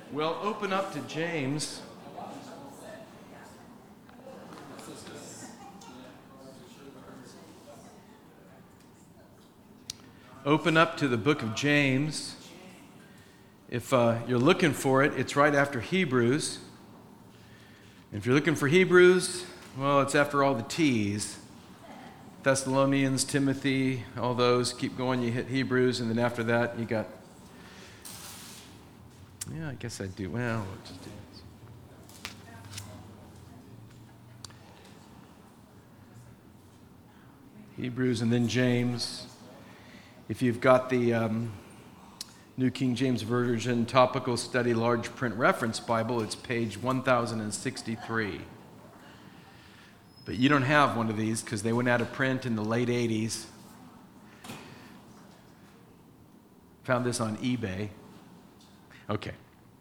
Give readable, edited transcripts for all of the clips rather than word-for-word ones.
Well, open up to James. Open up to the book of James. If you're looking for it, it's right after Hebrews. If you're looking for Hebrews, well, it's after all the T's. Thessalonians, Timothy, all those. Keep going, you hit Hebrews, and then after that, you got... Yeah, I guess I do. Well, we'll just do this. Hebrews and then James. If you've got the New King James Version Topical Study Large Print Reference Bible, it's page 1063. But you don't have one of these because they went out of print in the late 80s. Found this on eBay. Okay.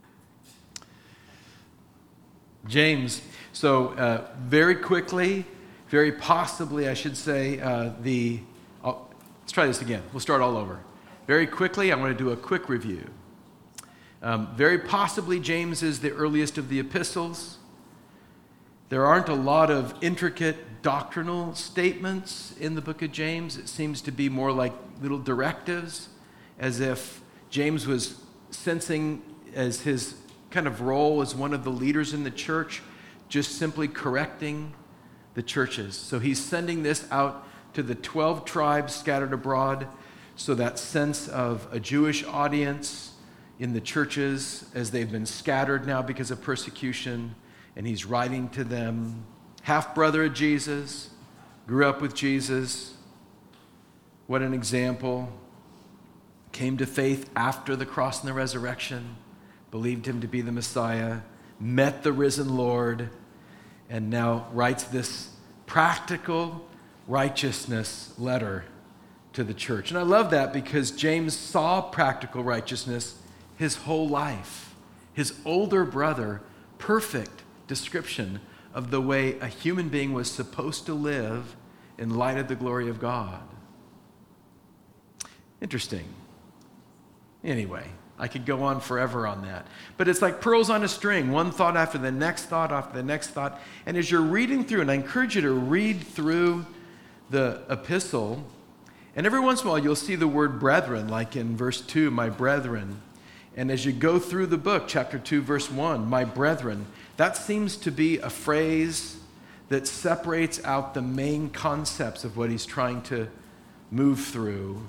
James. So very quickly, very possibly, I should say, let's try this again. We'll start all over. Very quickly, I want to do a quick review. Very possibly, James is the earliest of the epistles. There aren't a lot of intricate doctrinal statements in the book of James. It seems to be more like little directives, as if James was sensing as his kind of role as one of the leaders in the church, just simply correcting the churches. So he's sending this out to the 12 tribes scattered abroad, so that sense of a Jewish audience in the churches as they've been scattered now because of persecution, and he's writing to them. Half-brother of Jesus, grew up with Jesus. What an example. Came to faith after the cross and the resurrection, believed him to be the Messiah, met the risen Lord, and now writes this practical righteousness letter to the church. And I love that because James saw practical righteousness his whole life. His older brother, perfect description of the way a human being was supposed to live in light of the glory of God. Interesting. Anyway, I could go on forever on that. But it's like pearls on a string, one thought after the next thought after the next thought. And as you're reading through, and I encourage you to read through the epistle, and every once in a while you'll see the word brethren, like in verse 2, my brethren. And as you go through the book, chapter 2, verse 1, my brethren, that seems to be a phrase that separates out the main concepts of what he's trying to move through.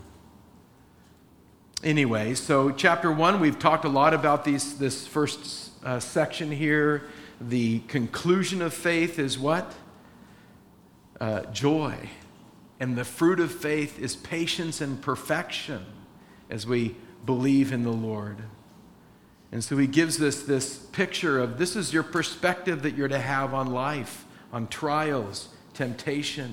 Anyway, so chapter 1, we've talked a lot about this first section here. The conclusion of faith is what? Joy. And the fruit of faith is patience and perfection as we believe in the Lord. And so he gives us this picture of this is your perspective that you're to have on life, on trials, temptation.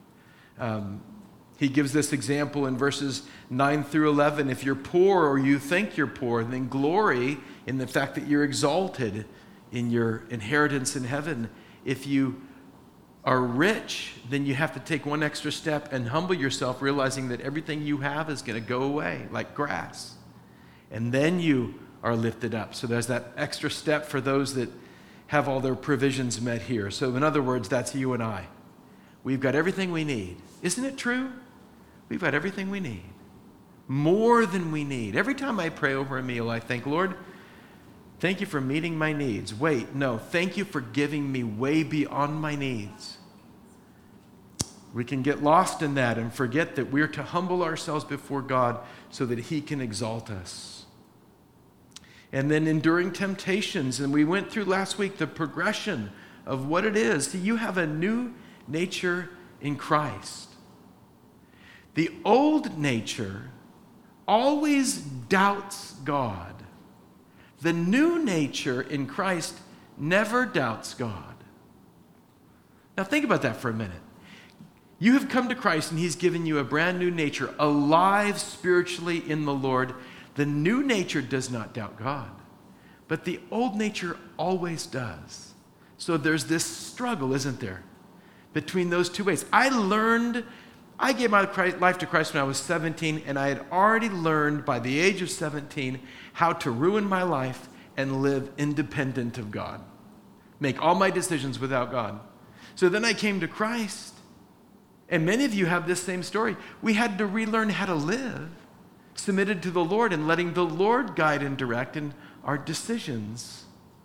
He gives this example in verses 9 through 11. If you're poor or you think you're poor, then glory in the fact that you're exalted in your inheritance in heaven. If you are rich, then you have to take one extra step and humble yourself, realizing that everything you have is going to go away like grass. And then you are lifted up. So there's that extra step for those that have all their provisions met here. So in other words, that's you and I. We've got everything we need. Isn't it true? We've got everything we need. More than we need. Every time I pray over a meal, I think, Lord, thank you for meeting my needs. Wait, no, thank you for giving me way beyond my needs. We can get lost in that and forget that we're to humble ourselves before God so that he can exalt us. And then enduring temptations. And we went through last week the progression of what it is. See, you have a new nature in Christ. The old nature always doubts God. The new nature in Christ never doubts God. Now think about that for a minute. You have come to Christ and he's given you a brand new nature, alive spiritually in the Lord. The new nature does not doubt God, but the old nature always does. So there's this struggle, isn't there, between those two ways. I gave my life to Christ when I was 17, and I had already learned by the age of 17 how to ruin my life and live independent of God. Make all my decisions without God. So then I came to Christ. And many of you have this same story. We had to relearn how to live, submitted to the Lord and letting the Lord guide and direct in our decisions.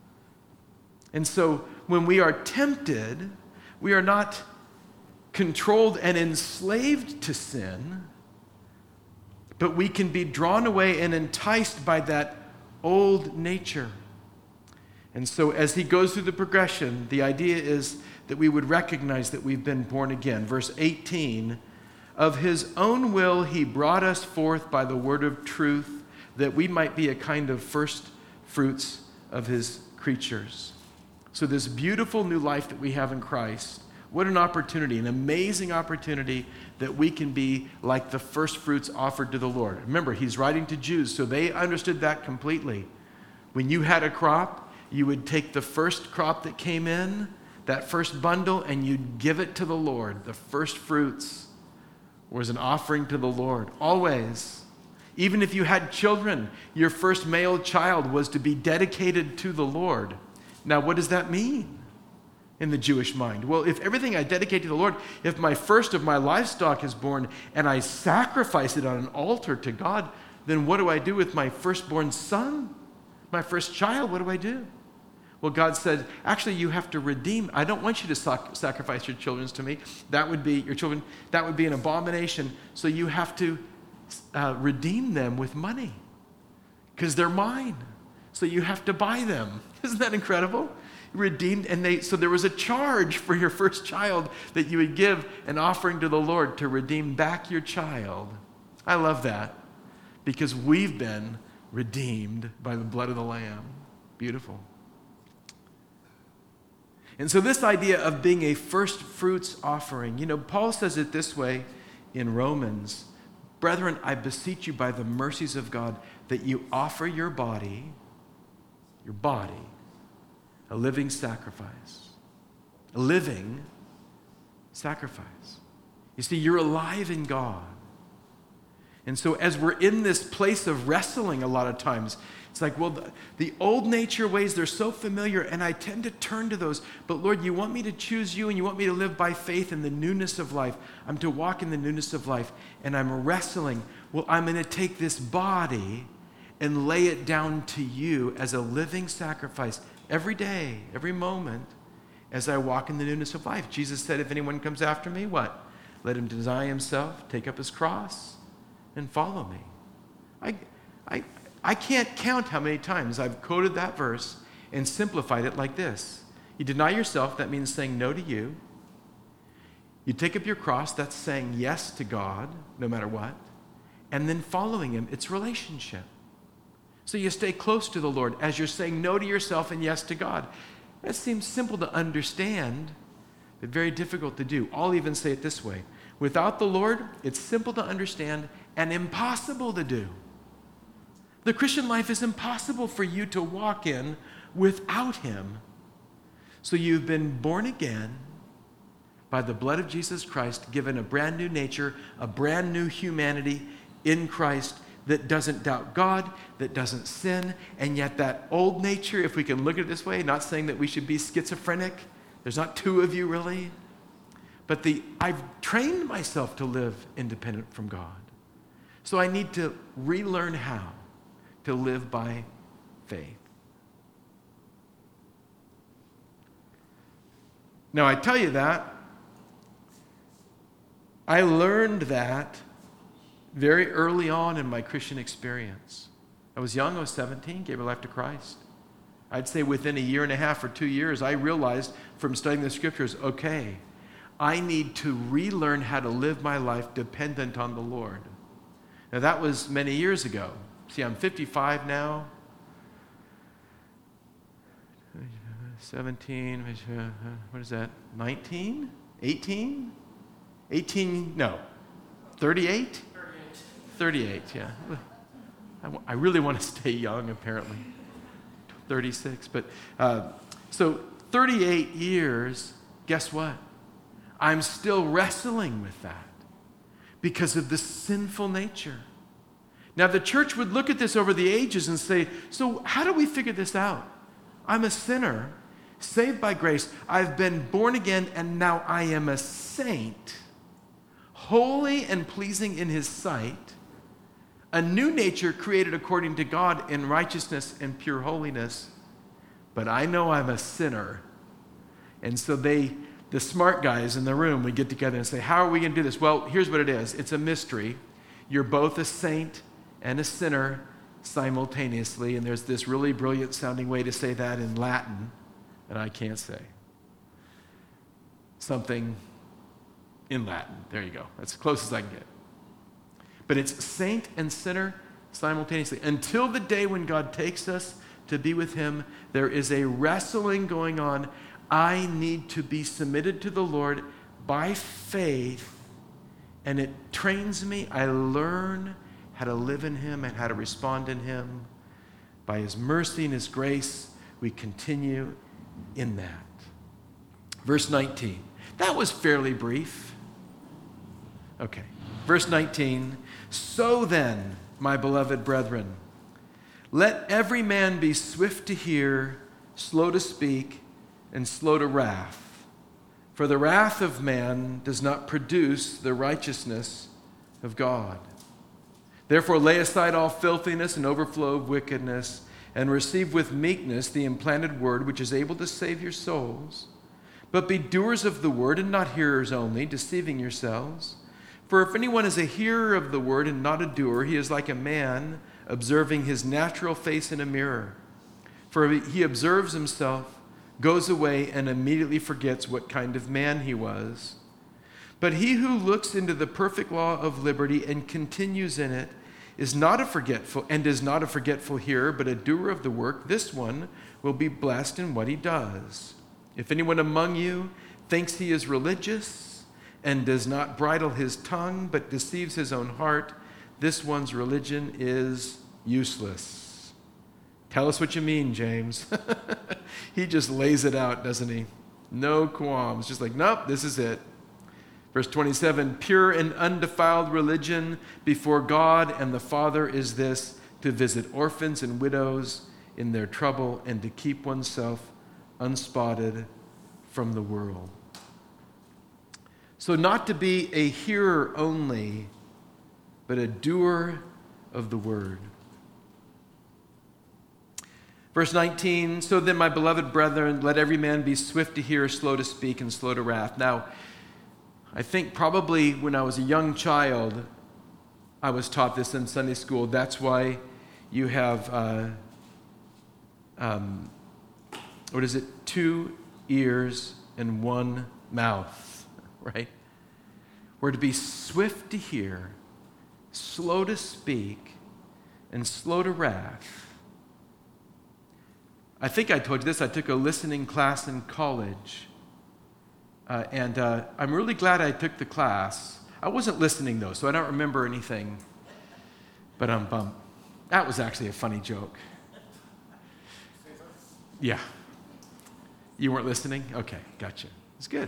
And so when we are tempted, we are not controlled and enslaved to sin, but we can be drawn away and enticed by that old nature. And so as he goes through the progression, the idea is that we would recognize that we've been born again. Verse 18, of his own will he brought us forth by the word of truth, that we might be a kind of first fruits of his creatures. So this beautiful new life that we have in Christ, what an opportunity, an amazing opportunity that we can be like the first fruits offered to the Lord. Remember, he's writing to Jews, so they understood that completely. When you had a crop, you would take the first crop that came in, that first bundle, and you'd give it to the Lord. The first fruits was an offering to the Lord, always. Even if you had children, your first male child was to be dedicated to the Lord. Now, what does that mean in the Jewish mind? Well, if everything I dedicate to the Lord, if my first of my livestock is born and I sacrifice it on an altar to God, then what do I do with my firstborn son? My first child, what do I do? Well, God said, actually, you have to redeem. I don't want you to sacrifice your children to me. That would be your children. That would be an abomination. So you have to redeem them with money because they're mine. So you have to buy them. Isn't that incredible? Redeemed, and so there was a charge for your first child that you would give an offering to the Lord to redeem back your child. I love that because we've been redeemed by the blood of the Lamb. Beautiful. And so this idea of being a first fruits offering, Paul says it this way in Romans, brethren, I beseech you by the mercies of God that you offer your body, a living sacrifice. A living sacrifice. You see, you're alive in God. And so as we're in this place of wrestling a lot of times, it's like, well, the old nature ways, they're so familiar, and I tend to turn to those. But Lord, you want me to choose you, and you want me to live by faith in the newness of life. I'm to walk in the newness of life, and I'm wrestling. Well, I'm going to take this body and lay it down to you as a living sacrifice every day, every moment, as I walk in the newness of life. Jesus said, if anyone comes after me, what? Let him deny himself, take up his cross, and follow me. I can't count how many times I've quoted that verse and simplified it like this. You deny yourself, that means saying no to you. You take up your cross, that's saying yes to God, no matter what. And then following him, it's relationship. So you stay close to the Lord as you're saying no to yourself and yes to God. That seems simple to understand, but very difficult to do. I'll even say it this way. Without the Lord, it's simple to understand and impossible to do. The Christian life is impossible for you to walk in without him. So you've been born again by the blood of Jesus Christ, given a brand new nature, a brand new humanity in Christ that doesn't doubt God, that doesn't sin, and yet that old nature, if we can look at it this way, not saying that we should be schizophrenic, there's not two of you really, but I've trained myself to live independent from God. So I need to relearn how to live by faith. Now, I tell you that. I learned that very early on in my Christian experience. I was young, I was 17, gave my life to Christ. I'd say within a year and a half or 2 years, I realized from studying the scriptures, okay, I need to relearn how to live my life dependent on the Lord. Now, that was many years ago. See, I'm 55 now. 17, what is that? 19? 18? 18, no. 38? 38, yeah. I really want to stay young, apparently. 36, but so 38 years, guess what? I'm still wrestling with that because of the sinful nature. Now, the church would look at this over the ages and say, so how do we figure this out? I'm a sinner, saved by grace. I've been born again, and now I am a saint, holy and pleasing in his sight, a new nature created according to God in righteousness and pure holiness. But I know I'm a sinner. And so the smart guys in the room would get together and say, how are we going to do this? Well, here's what it is. It's a mystery. You're both a saint and a sinner simultaneously, and there's this really brilliant sounding way to say that in Latin, and I can't say. Something in Latin. There you go. That's as close as I can get. But it's saint and sinner simultaneously. Until the day when God takes us to be with him, there is a wrestling going on. I need to be submitted to the Lord by faith, and it trains me. I learn how to live in him and how to respond in him. By his mercy and his grace, we continue in that. Verse 19. That was fairly brief. Okay. Verse 19. So then, my beloved brethren, let every man be swift to hear, slow to speak, and slow to wrath. For the wrath of man does not produce the righteousness of God. Therefore lay aside all filthiness and overflow of wickedness, and receive with meekness the implanted word which is able to save your souls. But be doers of the word and not hearers only, deceiving yourselves. For if anyone is a hearer of the word and not a doer, he is like a man observing his natural face in a mirror. For he observes himself, goes away, and immediately forgets what kind of man he was. But he who looks into the perfect law of liberty and continues in it is not a forgetful hearer, but a doer of the work. This one will be blessed in what he does. If anyone among you thinks he is religious and does not bridle his tongue, but deceives his own heart, this one's religion is useless. Tell us what you mean, James. He just lays it out, doesn't he? No qualms. Just like, nope, this is it. Verse 27, pure and undefiled religion before God and the Father is this, to visit orphans and widows in their trouble and to keep oneself unspotted from the world. So not to be a hearer only, but a doer of the word. Verse 19, so then, my beloved brethren, let every man be swift to hear, slow to speak, and slow to wrath. Now, I think probably when I was a young child, I was taught this in Sunday school. That's why you have, 2 ears and 1 mouth, right? We're to be swift to hear, slow to speak, and slow to wrath. I think I told you this. I took a listening class in college. And I'm really glad I took the class. I wasn't listening, though, so I don't remember anything. But that was actually a funny joke. Yeah. You weren't listening? Okay, gotcha. It's good.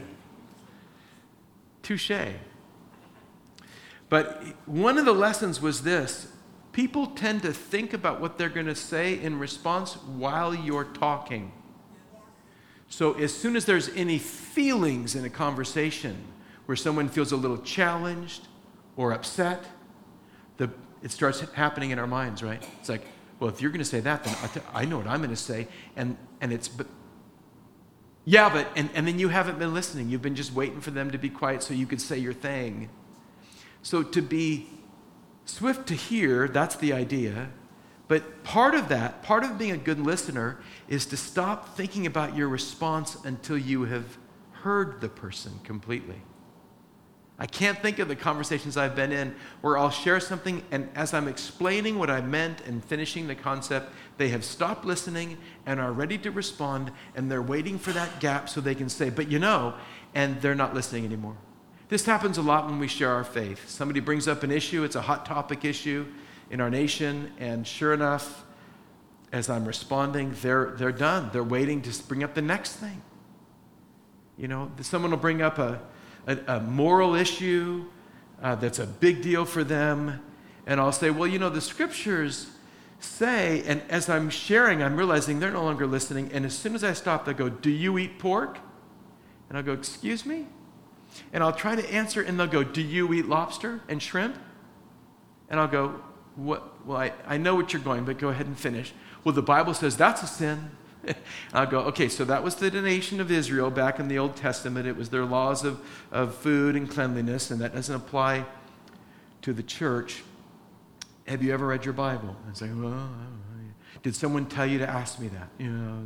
Touché. But one of the lessons was this. People tend to think about what they're going to say in response while you're talking. So as soon as there's any feelings in a conversation where someone feels a little challenged or upset, it starts happening in our minds, right? It's like, well, if you're going to say that, then I know what I'm going to say. And then you haven't been listening. You've been just waiting for them to be quiet so you could say your thing. So to be swift to hear, that's the idea. But part of being a good listener is to stop thinking about your response until you have heard the person completely. I can't think of the conversations I've been in where I'll share something, and as I'm explaining what I meant and finishing the concept, they have stopped listening and are ready to respond, and they're waiting for that gap so they can say, but and they're not listening anymore. This happens a lot when we share our faith. Somebody brings up an issue, it's a hot topic issue in our nation, and sure enough, as I'm responding, they're done. They're waiting to bring up the next thing. Someone will bring up a moral issue that's a big deal for them, And I'll say, well, the scriptures say, and as I'm sharing, I'm realizing they're no longer listening. And as soon as I stop, they go, do you eat pork? And I'll go, excuse me? And I'll try to answer, and they'll go, do you eat lobster and shrimp? And I'll go, what? Well, I know what you're going, but go ahead and finish. Well, the Bible says that's a sin. And I'll go, okay, so that was the nation of Israel back in the Old Testament. It was their laws of food and cleanliness, and that doesn't apply to the church. Have you ever read your Bible? And say, well, did someone tell you to ask me that?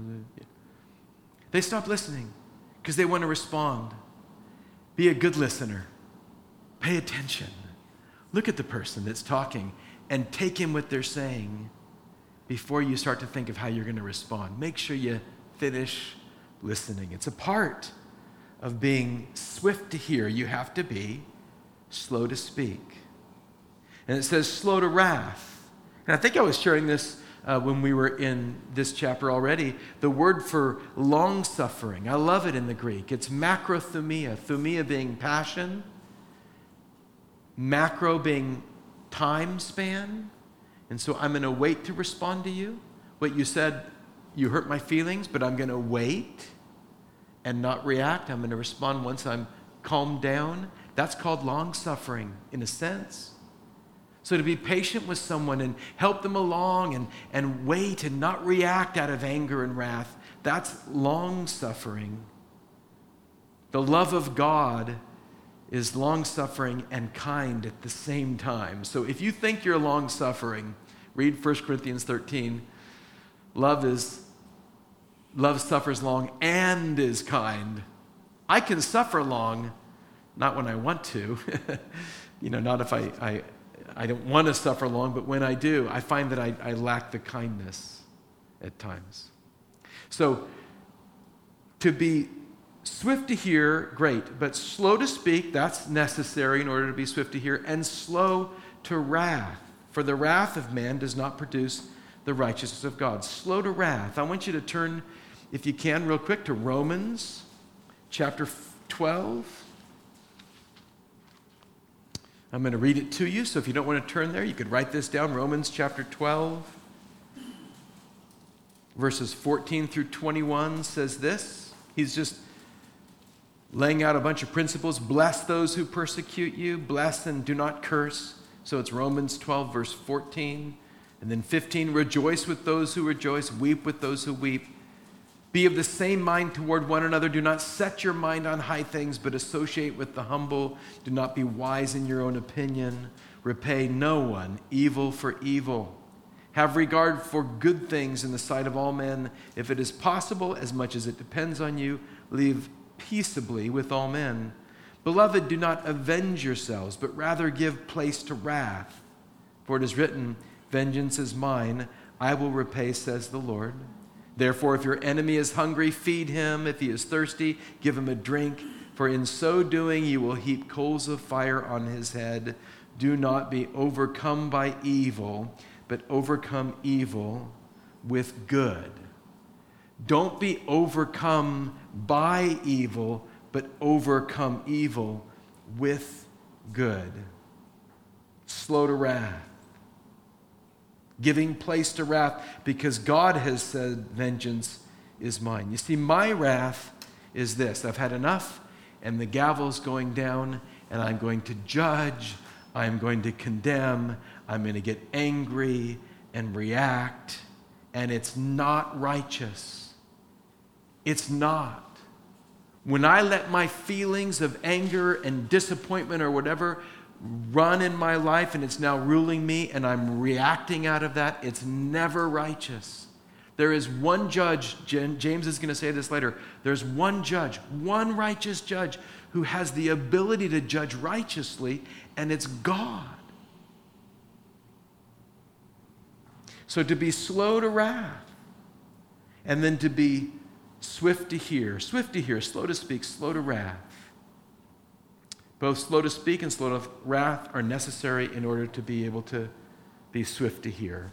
They stop listening because they want to respond. Be a good listener. Pay attention. Look at the person that's talking and take in what they're saying before you start to think of how you're going to respond. Make sure you finish listening. It's a part of being swift to hear. You have to be slow to speak. And it says slow to wrath. And I think I was sharing this when we were in this chapter already. The word for long-suffering, I love it in the Greek. It's macrothumia. Thumia being passion. Macro being time span. And so I'm going to wait to respond to you. What you said, you hurt my feelings, but I'm going to wait and not react. I'm going to respond once I'm calmed down. That's called long-suffering in a sense. So to be patient with someone and help them along and wait and not react out of anger and wrath, that's long-suffering. The love of God is long-suffering and kind at the same time. So if you think you're long-suffering, read 1 Corinthians 13. Love suffers long and is kind. I can suffer long, not when I want to. Not if I don't want to suffer long, but when I do, I find that I lack the kindness at times. So, to be swift to hear, great, but slow to speak, that's necessary in order to be swift to hear, and slow to wrath. For the wrath of man does not produce the righteousness of God. Slow to wrath. I want you to turn, if you can, real quick to Romans chapter 12. I'm going to read it to you, so if you don't want to turn there, you could write this down. Romans chapter 12, verses 14 through 21 says this. He's just laying out a bunch of principles. Bless those who persecute you. Bless and do not curse. So it's Romans 12, verse 14. And then 15, rejoice with those who rejoice. Weep with those who weep. Be of the same mind toward one another. Do not set your mind on high things, but associate with the humble. Do not be wise in your own opinion. Repay no one evil for evil. Have regard for good things in the sight of all men. If it is possible, as much as it depends on you, live peaceably with all men. Beloved, do not avenge yourselves, but rather give place to wrath. For it is written, vengeance is mine, I will repay, says the Lord. Therefore, if your enemy is hungry, feed him. If he is thirsty, give him a drink. For in so doing, you will heap coals of fire on his head. Do not be overcome by evil, but overcome evil with good. Don't be overcome by evil, but overcome evil with good. Slow to wrath. Giving place to wrath because God has said, vengeance is mine. You see, my wrath is this. I've had enough, and the gavel's going down, and I'm going to judge, I'm going to condemn, I'm going to get angry and react, and it's not righteous. It's not. When I let my feelings of anger and disappointment or whatever run in my life and it's now ruling me and I'm reacting out of that, it's never righteous. There is one judge, James is going to say this later, there's one judge, one righteous judge who has the ability to judge righteously, and it's God. So to be slow to wrath, and then to be swift to hear, slow to speak, slow to wrath. Both slow to speak and slow to wrath are necessary in order to be able to be swift to hear.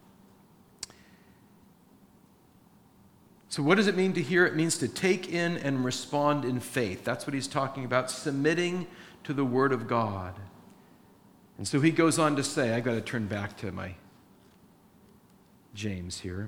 So what does it mean to hear? It means to take in and respond in faith. That's what he's talking about, submitting to the Word of God. And so he goes on to say, I've got to turn back to my James here.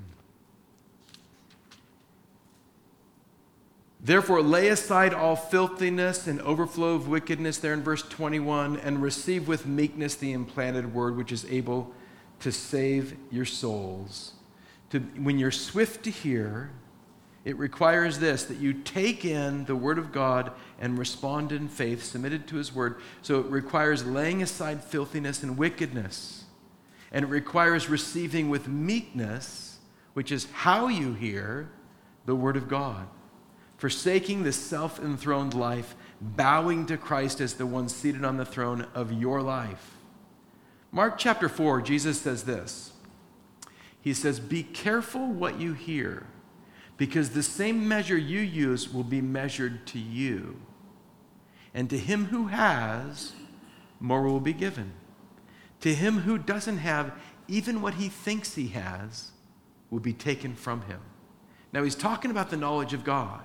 Therefore, lay aside all filthiness and overflow of wickedness, there in verse 21, and receive with meekness the implanted word, which is able to save your souls. When you're swift to hear, it requires this, that you take in the word of God and respond in faith, submitted to his word. So it requires laying aside filthiness and wickedness. And it requires receiving with meekness, which is how you hear the word of God. Forsaking the self-enthroned life, bowing to Christ as the one seated on the throne of your life. Mark chapter 4, Jesus says this. He says, be careful what you hear, because the same measure you use will be measured to you. And to him who has, more will be given. To him who doesn't have, even what he thinks he has will be taken from him. Now he's talking about the knowledge of God.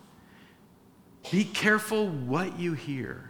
Be careful what you hear.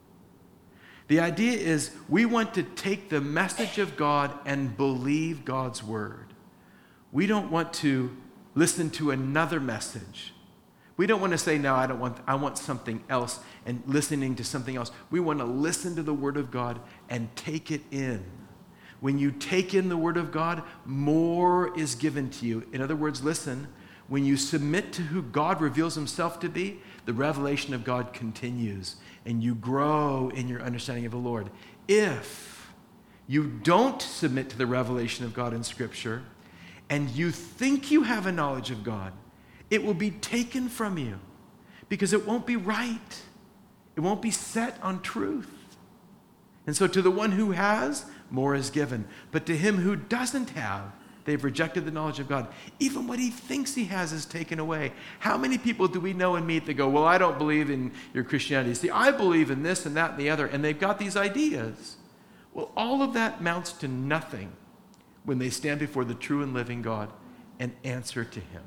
The idea is we want to take the message of God and believe God's word. We don't want to listen to another message. We don't want to say, no, I want something else, and listening to something else. We want to listen to the word of God and take it in. When you take in the word of God, more is given to you. In other words, listen, when you submit to who God reveals himself to be, the revelation of God continues, and you grow in your understanding of the Lord. If you don't submit to the revelation of God in Scripture, and you think you have a knowledge of God, it will be taken from you, because it won't be right. It won't be set on truth. And so to the one who has, more is given. But to him who doesn't have, they've rejected the knowledge of God. Even what he thinks he has is taken away. How many people do we know and meet that go, well, I don't believe in your Christianity. See, I believe in this and that and the other. And they've got these ideas. Well, all of that amounts to nothing when they stand before the true and living God and answer to him.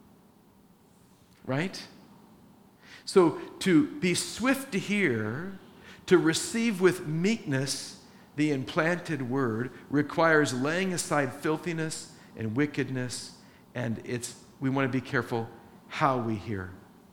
Right? So to be swift to hear, to receive with meekness the implanted word, requires laying aside filthiness and wickedness, and we want to be careful how we hear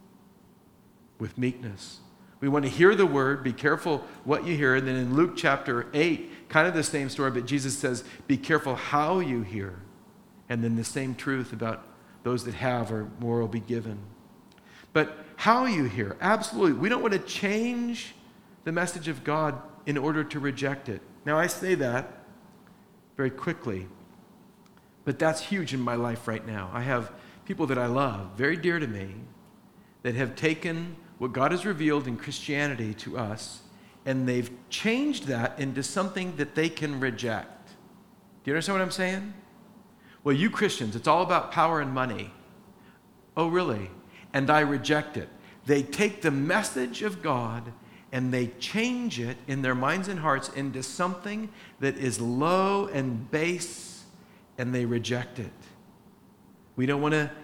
with meekness. We want to hear the word, be careful what you hear, and then in Luke chapter 8, kind of the same story, but Jesus says, be careful how you hear, and then the same truth about those that have, or more will be given. But how you hear, absolutely. We don't want to change the message of God in order to reject it. Now, I say that very quickly, but that's huge in my life right now. I have people that I love, very dear to me, that have taken what God has revealed in Christianity to us, and they've changed that into something that they can reject. Do you understand what I'm saying? Well, you Christians, it's all about power and money. Oh, really? And I reject it. They take the message of God and they change it in their minds and hearts into something that is low and base, and they reject it. We don't want to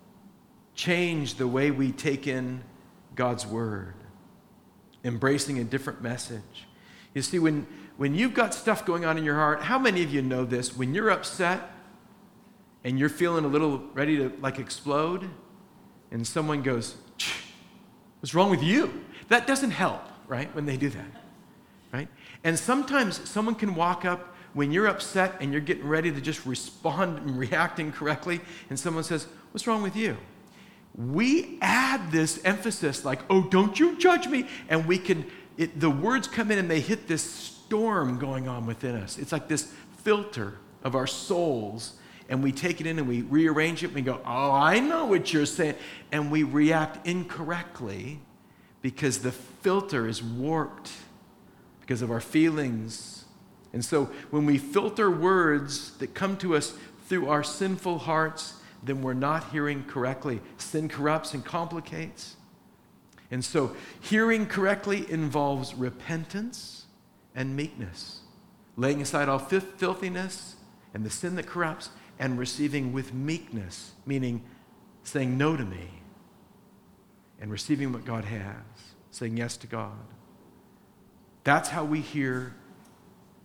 change the way we take in God's word, embracing a different message. You see, when you've got stuff going on in your heart, how many of you know this? When you're upset and you're feeling a little ready to explode, and someone goes, what's wrong with you? That doesn't help, right, when they do that, right? And sometimes someone can walk up when you're upset and you're getting ready to just respond and react incorrectly, and someone says, what's wrong with you? We add this emphasis like, oh, don't you judge me, and the words come in and they hit this storm going on within us. It's like this filter of our souls, and we take it in and we rearrange it and we go, oh, I know what you're saying, and we react incorrectly because the filter is warped because of our feelings. And so when we filter words that come to us through our sinful hearts, then we're not hearing correctly. Sin corrupts and complicates. And so hearing correctly involves repentance and meekness, laying aside all filthiness and the sin that corrupts, and receiving with meekness, meaning saying no to me and receiving what God has, saying yes to God. That's how we hear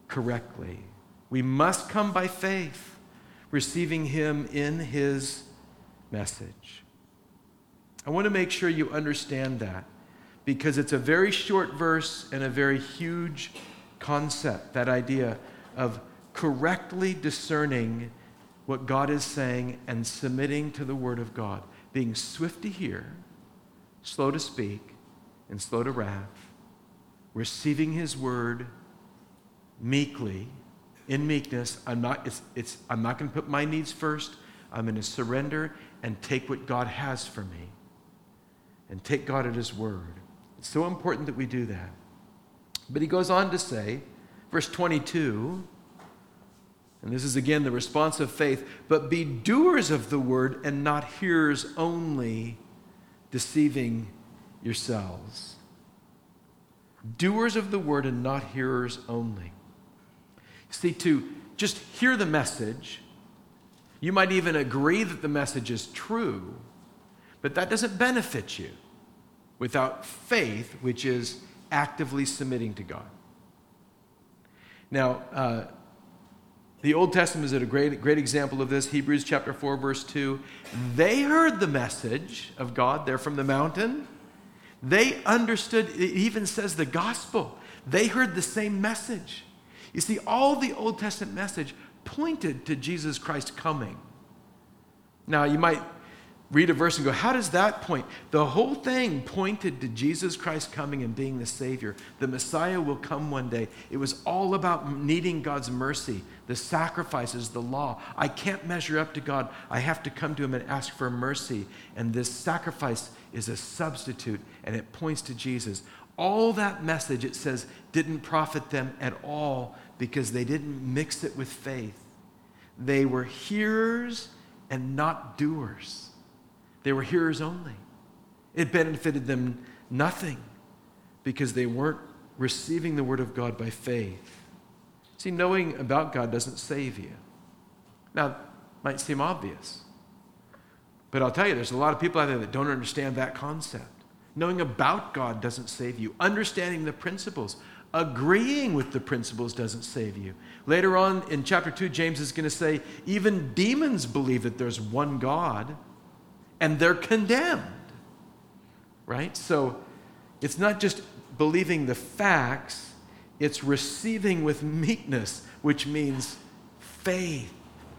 correctly. We must come by faith, receiving him in his message. I want to make sure you understand that, because it's a very short verse and a very huge concept, that idea of correctly discerning what God is saying and submitting to the Word of God, being swift to hear, slow to speak, and slow to wrath, receiving his word meekly, in meekness. I'm not going to put my needs first. I'm going to surrender and take what God has for me and take God at his word. It's so important that we do that. But he goes on to say, verse 22, and this is again the response of faith, but be doers of the word and not hearers only, deceiving yourselves. Doers of the word and not hearers only. See, to just hear the message, you might even agree that the message is true, but that doesn't benefit you without faith, which is actively submitting to God. Now, the Old Testament is a great example of this. Hebrews chapter 4, verse 2. They heard the message of God there from the mountain. They understood, it even says the gospel. They heard the same message. You see, all the Old Testament message pointed to Jesus Christ coming. Now, you might read a verse and go, how does that point? The whole thing pointed to Jesus Christ coming and being the Savior. The Messiah will come one day. It was all about needing God's mercy, the sacrifices, the law. I can't measure up to God. I have to come to him and ask for mercy. And this sacrifice is a substitute, and it points to Jesus. All that message, it says, didn't profit them at all because they didn't mix it with faith. They were hearers and not doers. They were hearers only. It benefited them nothing because they weren't receiving the word of God by faith. See, knowing about God doesn't save you. Now, it might seem obvious, but I'll tell you, there's a lot of people out there that don't understand that concept. Knowing about God doesn't save you. Understanding the principles, agreeing with the principles doesn't save you. Later on in chapter 2, James is going to say, even demons believe that there's one God, and they're condemned, right? So it's not just believing the facts, it's receiving with meekness, which means faith.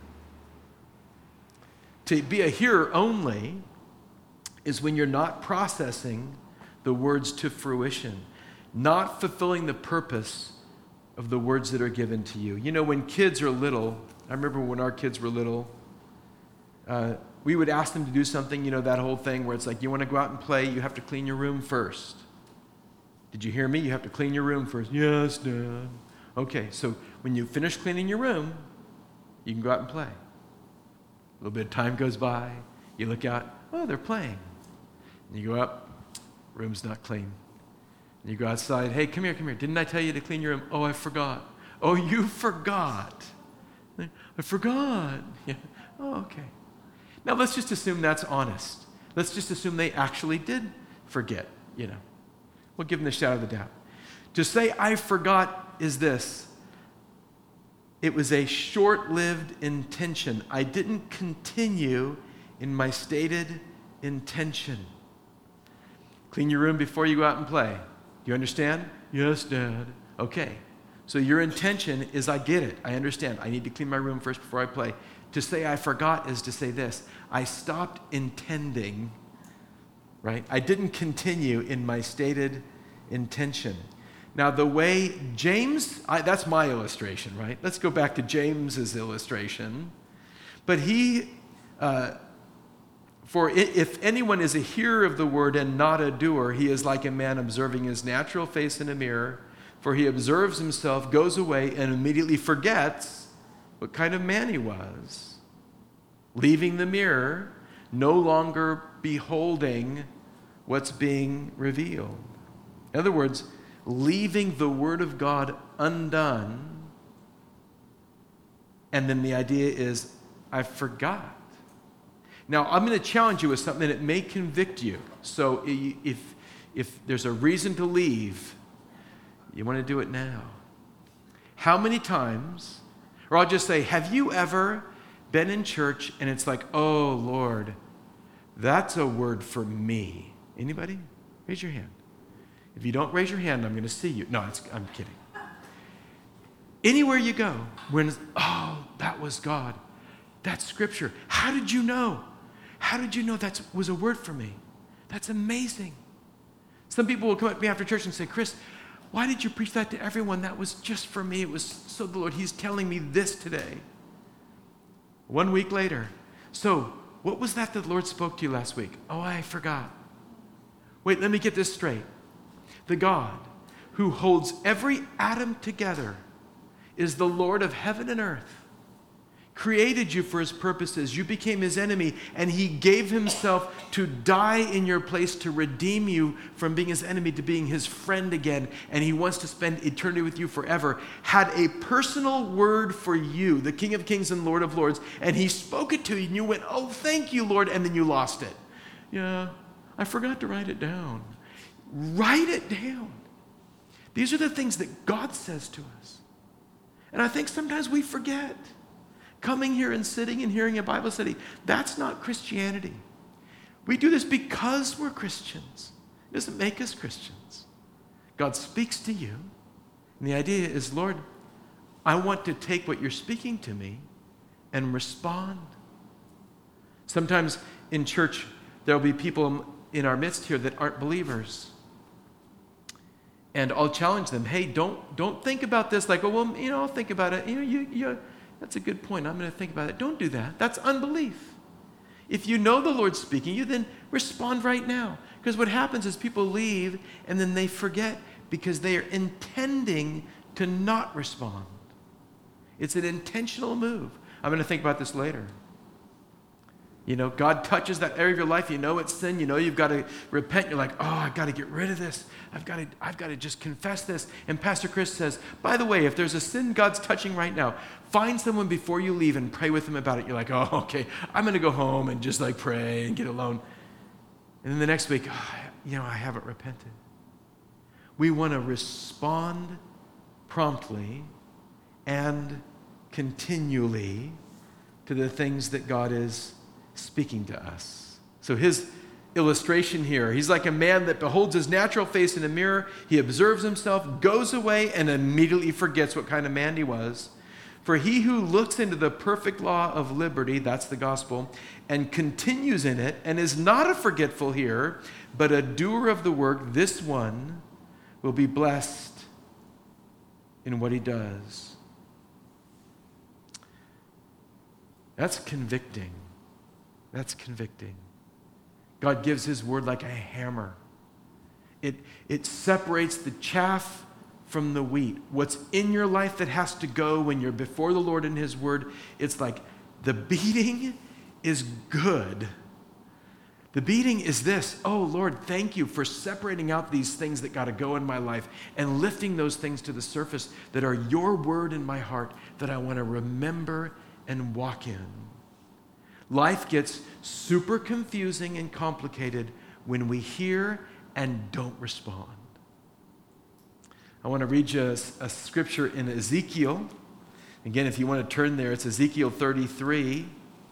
To be a hearer only is when you're not processing the words to fruition, not fulfilling the purpose of the words that are given to you. You know, when kids are little, I remember when our kids were little, we would ask them to do something, you know, that whole thing where it's like, you want to go out and play, you have to clean your room first. Did you hear me? You have to clean your room first. Yes, Dad. Okay, so when you finish cleaning your room, you can go out and play. A little bit of time goes by, you look out, oh, they're playing. And you go up, room's not clean. And you go outside, hey, come here. Didn't I tell you to clean your room? Oh, I forgot. Oh, you forgot. I forgot. Yeah. Oh, okay. Now, let's just assume that's honest. Let's just assume they actually did forget, you know. We'll give them the shadow of the doubt. To say I forgot is this. It was a short-lived intention. I didn't continue in my stated intention. Clean your room before you go out and play. Do you understand? Yes, Dad. Okay. So your intention is, I get it. I understand. I need to clean my room first before I play. To say I forgot is to say this. I stopped intending, right? I didn't continue in my stated intention. Now, the way James, that's my illustration, right? Let's go back to James's illustration. But if anyone is a hearer of the word and not a doer, he is like a man observing his natural face in a mirror. For he observes himself, goes away, and immediately forgets what kind of man he was, leaving the mirror, no longer beholding what's being revealed. In other words, leaving the word of God undone, and then the idea is, I forgot. Now, I'm going to challenge you with something that may convict you. So if there's a reason to leave, you want to do it now. how many times, or I'll just say, have you ever been in church and it's like, oh, Lord, that's a word for me. Anybody? Raise your hand. If you don't raise your hand, I'm going to see you. No, I'm kidding. Anywhere you go, when, oh, that was God. That's Scripture. How did you know? How did you know that was a word for me? That's amazing. Some people will come up to me after church and say, Chris, why did you preach that to everyone? That was just for me. It was so the Lord. He's telling me this today. 1 week later. So, what was that the Lord spoke to you last week? Oh, I forgot. Wait, let me get this straight. The God who holds every atom together is the Lord of heaven and earth, created you for his purposes. You became his enemy, and he gave himself to die in your place to redeem you from being his enemy to being his friend again, and he wants to spend eternity with you forever. Had a personal word for you, the King of Kings and Lord of Lords, and he spoke it to you, and you went, oh, thank you, Lord, and then you lost it. Yeah, I forgot to write it down. Write it down. These are the things that God says to us. And I think sometimes we forget. Coming here and sitting and hearing a Bible study, that's not Christianity. We do this because we're Christians. It doesn't make us Christians. God speaks to you, and the idea is, Lord, I want to take what you're speaking to me and respond. Sometimes in church, there'll be people in our midst here that aren't believers. And I'll challenge them, hey, don't think about this like, oh, well, I'll think about it. That's a good point. I'm going to think about it. Don't do that. That's unbelief. If you know the Lord's speaking, you then respond right now. Because what happens is people leave and then they forget because they are intending to not respond. It's an intentional move. I'm going to think about this later. God touches that area of your life. You know it's sin. You know you've got to repent. You're like, oh, I've got to get rid of this. I've got to just confess this. And Pastor Chris says, by the way, if there's a sin God's touching right now, find someone before you leave and pray with them about it. You're like, oh, okay, I'm going to go home and just pray and get alone. And then the next week, I haven't repented. We want to respond promptly and continually to the things that God is speaking to us. So his illustration here, he's like a man that beholds his natural face in a mirror. He observes himself, goes away, and immediately forgets what kind of man he was. For he who looks into the perfect law of liberty, that's the gospel, and continues in it, and is not a forgetful hearer, but a doer of the work, this one will be blessed in what he does. That's convicting. That's convicting. God gives his word like a hammer. It separates the chaff from the wheat. What's in your life that has to go when you're before the Lord in his word, it's like the beating is good. The beating is this, oh Lord, thank you for separating out these things that got to go in my life and lifting those things to the surface that are your word in my heart that I want to remember and walk in. Life gets super confusing and complicated when we hear and don't respond. I want to read you a scripture in Ezekiel. Again, if you want to turn there, it's Ezekiel 33.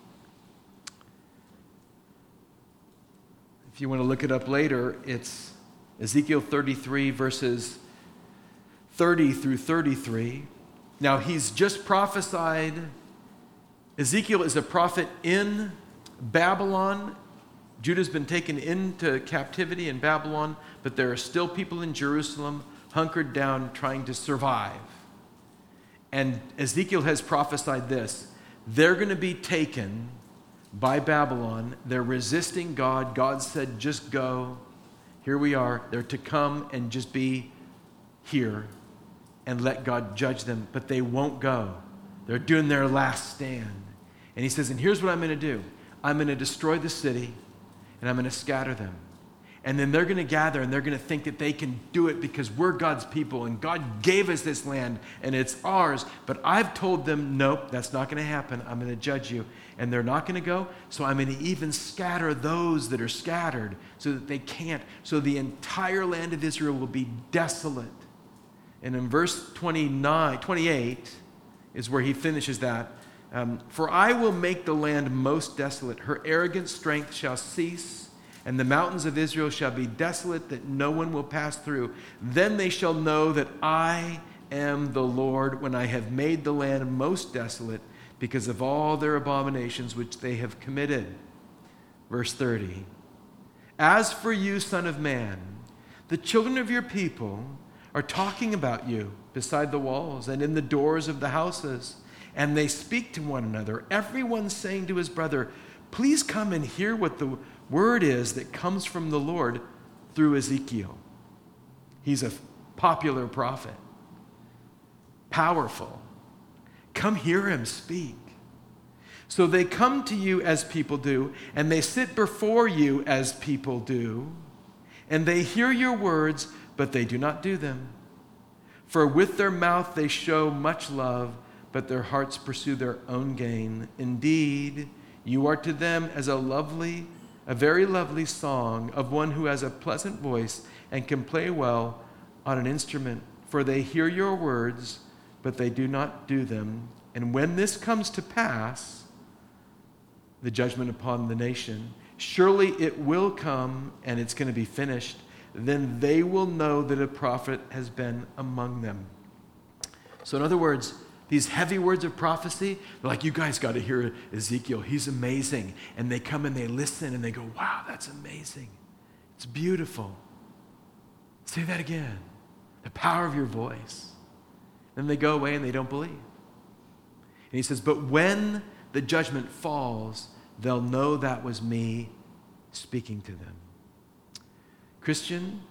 If you want to look it up later, it's Ezekiel 33, verses 30 through 33. Now, he's just prophesied. Ezekiel is a prophet in Babylon. Judah's been taken into captivity in Babylon, but there are still people in Jerusalem hunkered down trying to survive. And Ezekiel has prophesied this. They're going to be taken by Babylon. They're resisting God. God said, just go. Here we are. They're to come and just be here and let God judge them, but they won't go. They're doing their last stand. And he says, and here's what I'm going to do. I'm going to destroy the city, and I'm going to scatter them. And then they're going to gather, and they're going to think that they can do it because we're God's people, and God gave us this land, and it's ours. But I've told them, nope, that's not going to happen. I'm going to judge you. And they're not going to go, so I'm going to even scatter those that are scattered so that they can't. So the entire land of Israel will be desolate. And in verse 28 is where he finishes that. For I will make the land most desolate. Her arrogant strength shall cease, and the mountains of Israel shall be desolate, that no one will pass through. Then they shall know that I am the Lord, when I have made the land most desolate because of all their abominations which they have committed. Verse 30. As for you, son of man, the children of your people are talking about you beside the walls and in the doors of the houses, and they speak to one another, everyone saying to his brother, please come and hear what the word is that comes from the Lord through Ezekiel. He's a popular prophet, powerful. Come hear him speak. So they come to you as people do, and they sit before you as people do, and they hear your words, but they do not do them. For with their mouth they show much love, but their hearts pursue their own gain. Indeed, you are to them as a very lovely song of one who has a pleasant voice and can play well on an instrument. For they hear your words, but they do not do them. And when this comes to pass, the judgment upon the nation, surely it will come and it's going to be finished. Then they will know that a prophet has been among them. So in other words, these heavy words of prophecy, they're like, you guys got to hear Ezekiel. He's amazing. And they come and they listen and they go, wow, that's amazing. It's beautiful. Say that again. The power of your voice. Then they go away and they don't believe. And he says, but when the judgment falls, they'll know that was me speaking to them. Christian,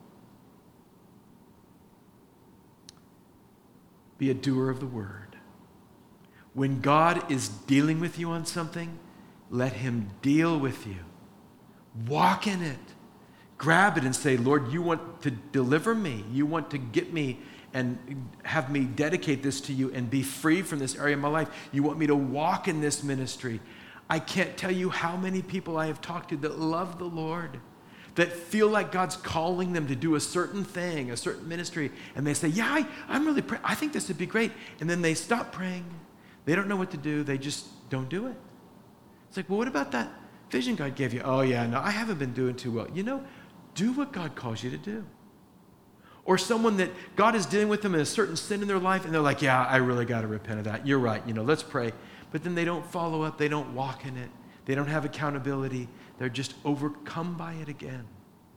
be a doer of the word. When God is dealing with you on something, let him deal with you. Walk in it. Grab it and say, Lord, you want to deliver me. You want to get me and have me dedicate this to you and be free from this area of my life. You want me to walk in this ministry. I can't tell you how many people I have talked to that love the Lord, that feel like God's calling them to do a certain thing, a certain ministry, and they say, yeah, I'm really praying. I think this would be great. And then they stop praying. They don't know what to do. They just don't do it. It's like, well, what about that vision God gave you? Oh, yeah, no, I haven't been doing too well. Do what God calls you to do. Or someone that God is dealing with them in a certain sin in their life, and they're like, yeah, I really got to repent of that. You're right, let's pray. But then they don't follow up. They don't walk in it. They don't have accountability. They're just overcome by it again.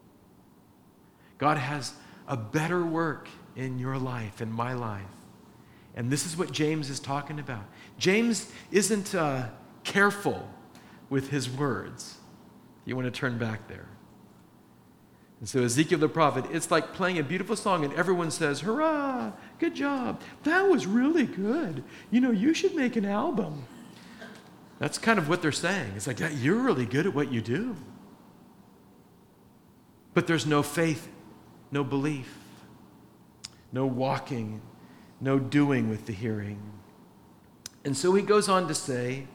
God has a better work in your life, in my life. And this is what James is talking about. James isn't careful with his words. You want to turn back there. And so Ezekiel the prophet, it's like playing a beautiful song and everyone says, hurrah, good job. That was really good. You should make an album. That's kind of what they're saying. It's like, yeah, you're really good at what you do. But there's no faith, no belief, no walking, no doing with the hearing. And so he goes on to say,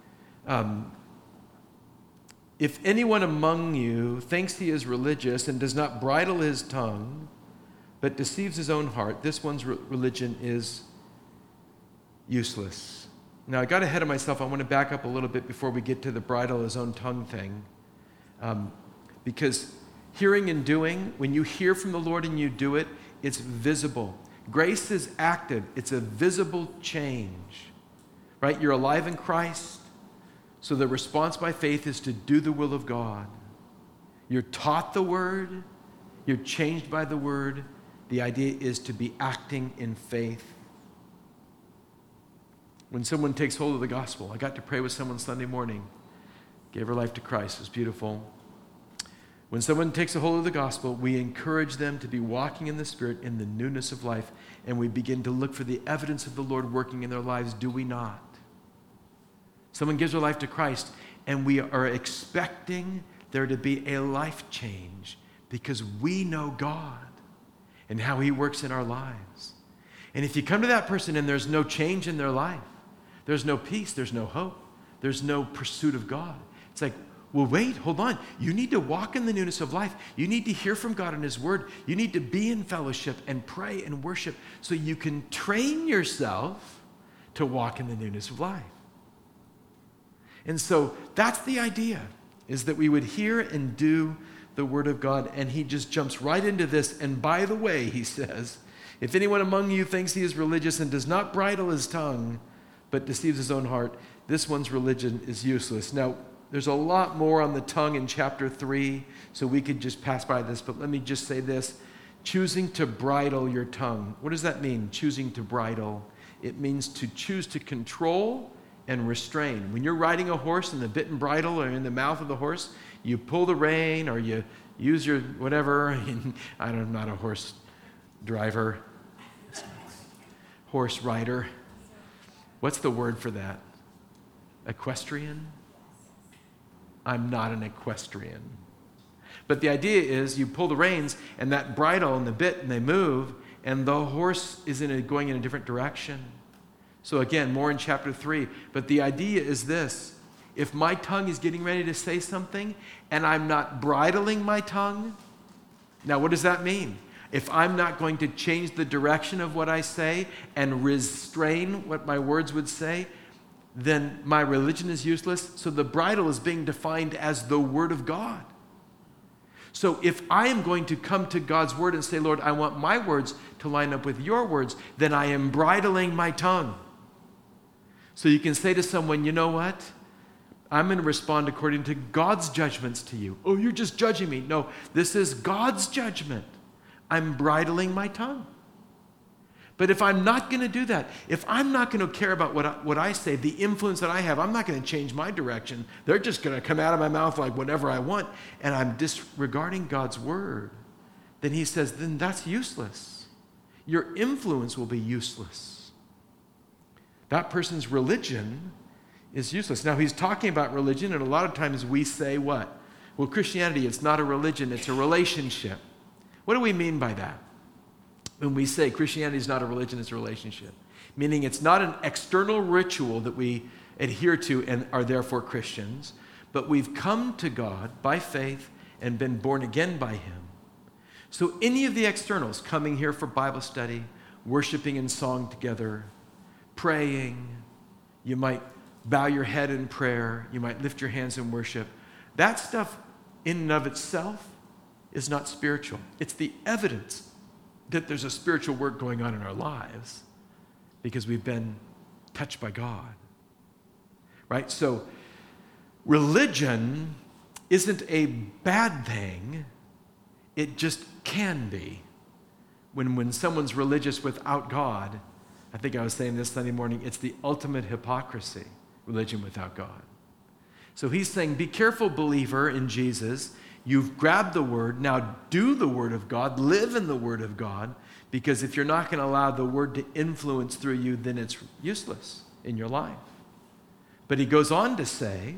if anyone among you thinks he is religious and does not bridle his tongue, but deceives his own heart, this one's religion is useless. Now, I got ahead of myself. I want to back up a little bit before we get to the bridle his own tongue thing. Because hearing and doing, when you hear from the Lord and you do it, it's visible. Grace is active. It's a visible change, right? You're alive in Christ. So the response by faith is to do the will of God. You're taught the word. You're changed by the word. The idea is to be acting in faith. When someone takes hold of the gospel, I got to pray with someone Sunday morning, gave her life to Christ. It was beautiful. When someone takes a hold of the gospel, we encourage them to be walking in the Spirit in the newness of life, and we begin to look for the evidence of the Lord working in their lives, do we not? Someone gives their life to Christ, and we are expecting there to be a life change because we know God and how he works in our lives. And if you come to that person and there's no change in their life, there's no peace, there's no hope, there's no pursuit of God, it's like, well, wait, hold on. You need to walk in the newness of life. You need to hear from God in His Word. You need to be in fellowship and pray and worship so you can train yourself to walk in the newness of life. And so that's the idea, is that we would hear and do the Word of God. And he just jumps right into this. And by the way, he says, if anyone among you thinks he is religious and does not bridle his tongue, but deceives his own heart, this one's religion is useless. Now, there's a lot more on the tongue in chapter 3, so we could just pass by this, but let me just say this. Choosing to bridle your tongue. What does that mean, choosing to bridle? It means to choose to control and restrain. When you're riding a horse and the bit and bridle are in the mouth of the horse, you pull the rein or you use your whatever. I'm not a horse driver, horse rider. What's the word for that? Equestrian? I'm not an equestrian. But the idea is you pull the reins and that bridle and the bit and they move and the horse is going in a different direction. So again, more in chapter 3. But the idea is this. If my tongue is getting ready to say something and I'm not bridling my tongue, now what does that mean? If I'm not going to change the direction of what I say and restrain what my words would say, then my religion is useless. So the bridle is being defined as the Word of God. So if I am going to come to God's Word and say, Lord, I want my words to line up with your words, then I am bridling my tongue. So you can say to someone, you know what? I'm going to respond according to God's judgments to you. Oh, you're just judging me. No, this is God's judgment. I'm bridling my tongue. But if I'm not going to do that, if I'm not going to care about what I say, the influence that I have, I'm not going to change my direction. They're just going to come out of my mouth like whatever I want, and I'm disregarding God's word, then he says, then that's useless. Your influence will be useless. That person's religion is useless. Now, he's talking about religion, and a lot of times we say what? Well, Christianity, it's not a religion, it's a relationship. What do we mean by that? When we say Christianity is not a religion, it's a relationship. Meaning it's not an external ritual that we adhere to and are therefore Christians, but we've come to God by faith and been born again by Him. So any of the externals, coming here for Bible study, worshiping in song together, praying, you might bow your head in prayer, you might lift your hands in worship, that stuff in and of itself is not spiritual. It's the evidence that there's a spiritual work going on in our lives because we've been touched by God, right? So religion isn't a bad thing. It just can be. When someone's religious without God, I think I was saying this Sunday morning, it's the ultimate hypocrisy, religion without God. So he's saying, be careful, believer in Jesus. You've grabbed the word, now do the word of God, live in the word of God, because if you're not going to allow the word to influence through you, then it's useless in your life. But he goes on to say,